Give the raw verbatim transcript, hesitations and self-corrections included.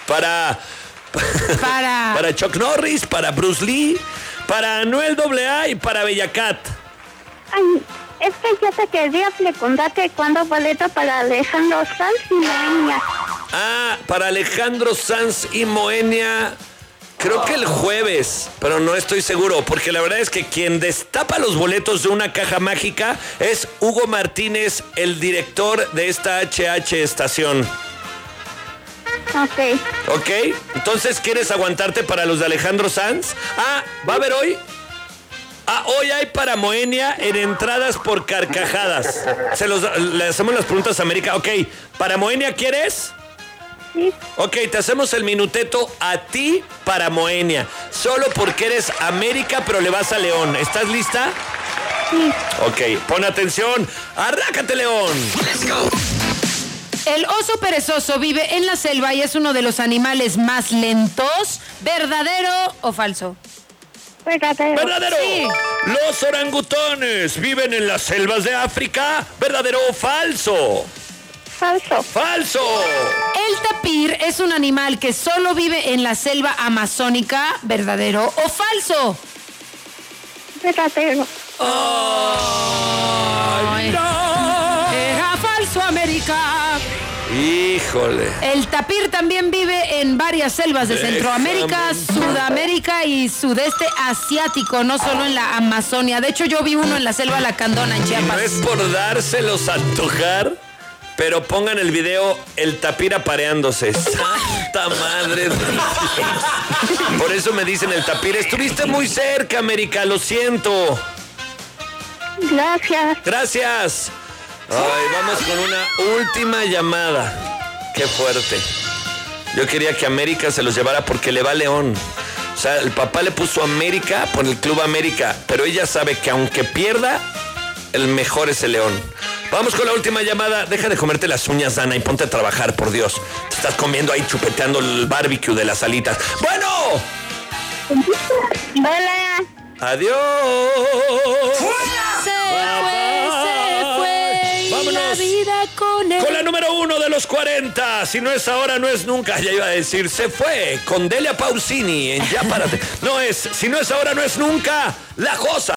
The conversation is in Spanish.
Para... Para... para Chuck Norris, para Bruce Lee, para Anuel doble A y para Bellacat. Ay, es que yo te quería preguntarte cuándo boleto para Alejandro Sanz y Moenia. Ah, para Alejandro Sanz y Moenia, creo que el jueves, pero no estoy seguro, porque la verdad es que quien destapa los boletos de una caja mágica es Hugo Martínez, el director de esta H H estación. Ok. ¿Ok? Entonces, ¿quieres aguantarte para los de Alejandro Sanz? Ah, ¿va a haber hoy? Ah, hoy hay para Moenia en entradas por carcajadas. Se los, le hacemos las preguntas a América. Ok, ¿para Moenia quieres? Sí. Ok, te hacemos el minuteto a ti para Moenia. Solo porque eres América, pero le vas a León. ¿Estás lista? Sí. Ok, pon atención. ¡Arrácate, León! Let's go. El oso perezoso vive en la selva y es uno de los animales más lentos. ¿Verdadero o falso? Verdadero. ¡Verdadero! Sí. Los orangutones viven en las selvas de África. ¿Verdadero o falso? Falso. ¡Falso! El tapir es un animal que solo vive en la selva amazónica. ¿Verdadero o falso? Verdadero. Ay, no. Era falso, América. Híjole. El tapir también vive en varias selvas de Déjame. Centroamérica, Sudamérica y sudeste asiático, no solo en la Amazonia. De hecho, yo vi uno en la selva Lacandona, en No Chiapas. es por dárselos a antojar, pero pongan el video el tapir apareándose. ¡Santa madre! Por eso me dicen el tapir. Estuviste muy cerca, América, lo siento. Gracias. Gracias. Ay, vamos con una última llamada. Qué fuerte. Yo quería que América se los llevara porque le va a León. O sea, el papá le puso América por el Club América, pero ella sabe que aunque pierda, el mejor es el León. Vamos con la última llamada. Deja de comerte las uñas, Dana, y ponte a trabajar, por Dios. Te estás comiendo ahí chupeteando el barbecue de las alitas. ¡Bueno! Hola. ¡Adiós! Se fue, se fue y Vámonos. la vida con él. Con la número uno de los cuarenta. Si no es ahora, no es nunca. Ya iba a decir, se fue con Delia Pausini en Ya Párate. No es, si no es ahora, no es nunca. La Josa.